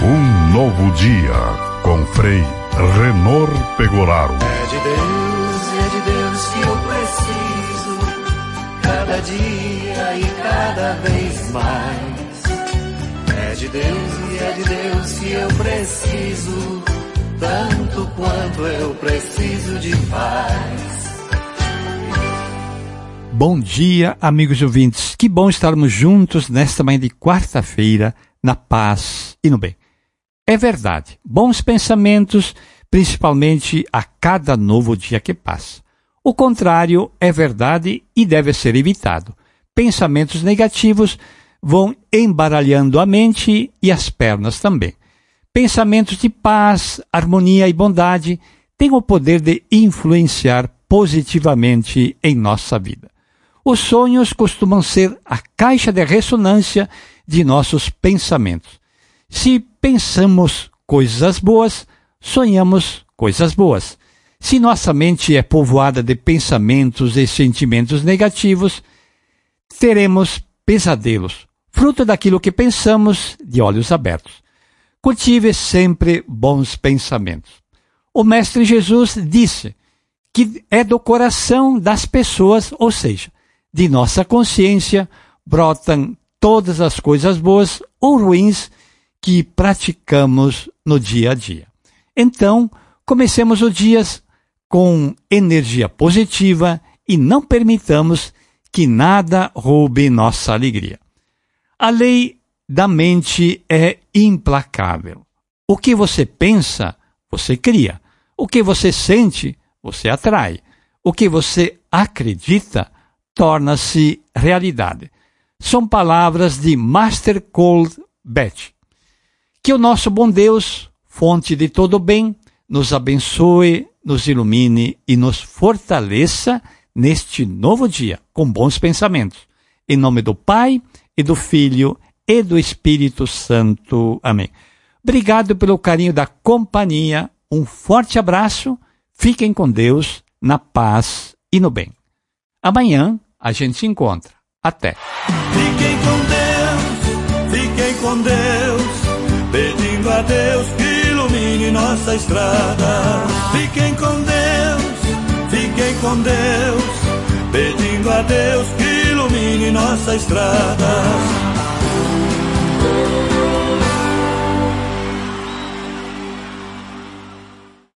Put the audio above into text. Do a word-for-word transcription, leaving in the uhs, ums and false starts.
Um novo dia com Frei Renor Pegoraro. É de Deus, é de Deus que eu preciso, cada dia e cada vez mais. É de Deus e é de Deus que eu preciso, tanto quanto eu preciso de paz. Bom dia, amigos ouvintes. Que bom estarmos juntos nesta manhã de quarta-feira, na paz e no bem. É verdade, bons pensamentos, principalmente a cada novo dia que passa. O contrário é verdade e deve ser evitado. Pensamentos negativos vão embaralhando a mente e as pernas também. Pensamentos de paz, harmonia e bondade têm o poder de influenciar positivamente em nossa vida. Os sonhos costumam ser a caixa de ressonância de nossos pensamentos. Se pensamos coisas boas, sonhamos coisas boas. Se nossa mente é povoada de pensamentos e sentimentos negativos, teremos pesadelos, fruto daquilo que pensamos de olhos abertos. Cultive sempre bons pensamentos. O Mestre Jesus disse que é do coração das pessoas, ou seja, de nossa consciência, brotam todas as coisas boas ou ruins que praticamos no dia a dia. Então, comecemos o dia com energia positiva e não permitamos que nada roube nossa alegria. A lei da mente é implacável. O que você pensa, você cria. O que você sente, você atrai. O que você acredita, torna-se realidade. São palavras de Master Colbert. Que o nosso bom Deus, fonte de todo bem, nos abençoe, nos ilumine e nos fortaleça neste novo dia, com bons pensamentos. Em nome do Pai, e do Filho, e do Espírito Santo. Amém. Obrigado pelo carinho da companhia. Um forte abraço. Fiquem com Deus, na paz e no bem. Amanhã a gente se encontra. Até. Fiquem com Deus, fiquem com Deus, pedindo a Deus que ilumine nossa estrada. Fiquem com Deus, fiquem com Deus, pedindo a Deus que ilumine nossa estrada.